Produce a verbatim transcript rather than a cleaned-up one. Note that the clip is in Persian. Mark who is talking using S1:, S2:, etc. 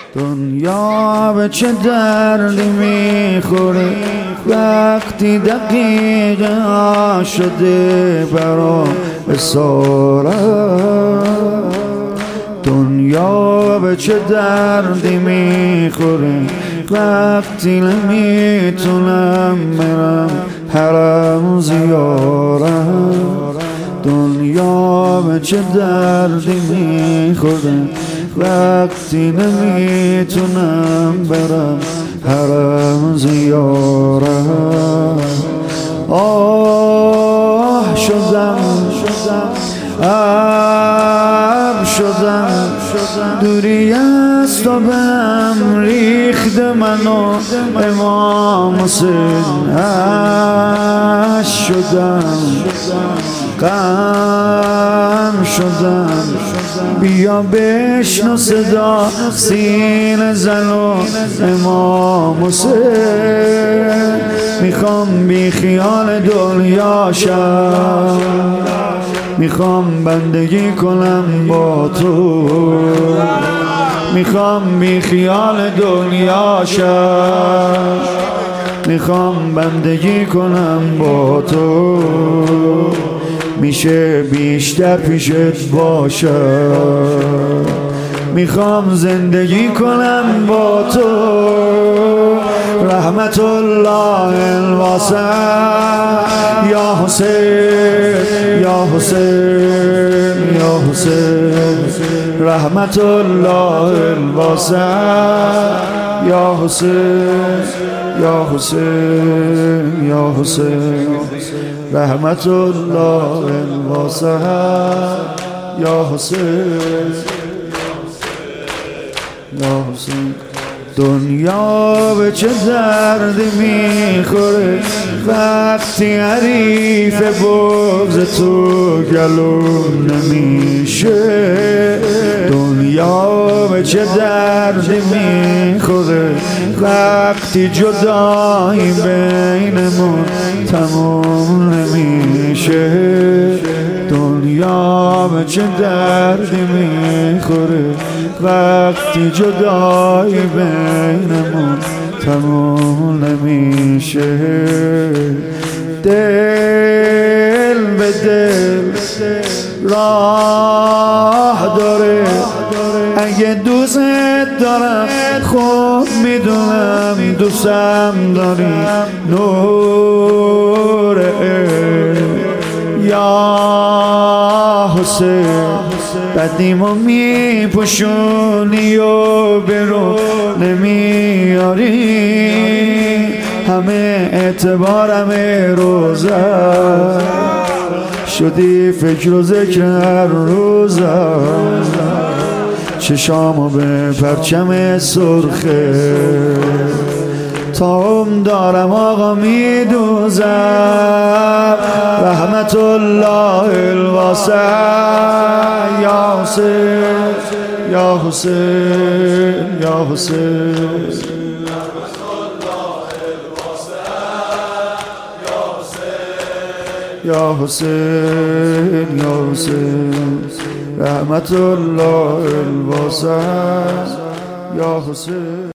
S1: دنیا به چه دردی میخوره وقتی دقیقه ها شده برام اسارت. دنیا به چه دردی میخوره وقتی نمیتونم برم حرم زیارت. دنیا به چه دردی میخوره وقتی نمیتونم برم حرم زیارت. آه شدم ابر شدم دوری از تو بهم ریخت منو امام حسین اش شدم غم شدم. بیا بشنو صدا سینه زن و امام حسین. میخوام بی خیال دنیا شم میخوام بندگی کنم با تو. میخوام بی خیال دنیا شم میخوام بندگی کنم با تو. میشه بیشتر پیشت باشم میخوام زندگی کنم با تو. رحمت الله الواسع یا حسین یا حسین یا حسین. رحمت الله الواسع یا حسین یا حسین یا حسین. رحمت الله الواسع یا حسین یا حسین. دنیا به چه دردی میخوره وقتی حریف بغض تو گلوم نمیشه. دنیا به چه دردی میخوره وقتی جدایی بینمون تموم نمیشه. دنیا به چه دردی میخوره وقتی جدایی بینمون تموم نمیشه. دل به دل راه داره اگه دوست دارم خوب میدونم دوستم داری. نور یا حسین بدیمو میپوشونی و برو نمیاری. همه اعتبارم روزه شدی فکر و ذکر هر روزه. چشامو به پرچم سرخه تا هم دارم آقا میدوزم. رحمت الله الواسع یا حسین یا حسین یا حسین. یا حسین یا حسین. رحمت الله الواسع یا حسین.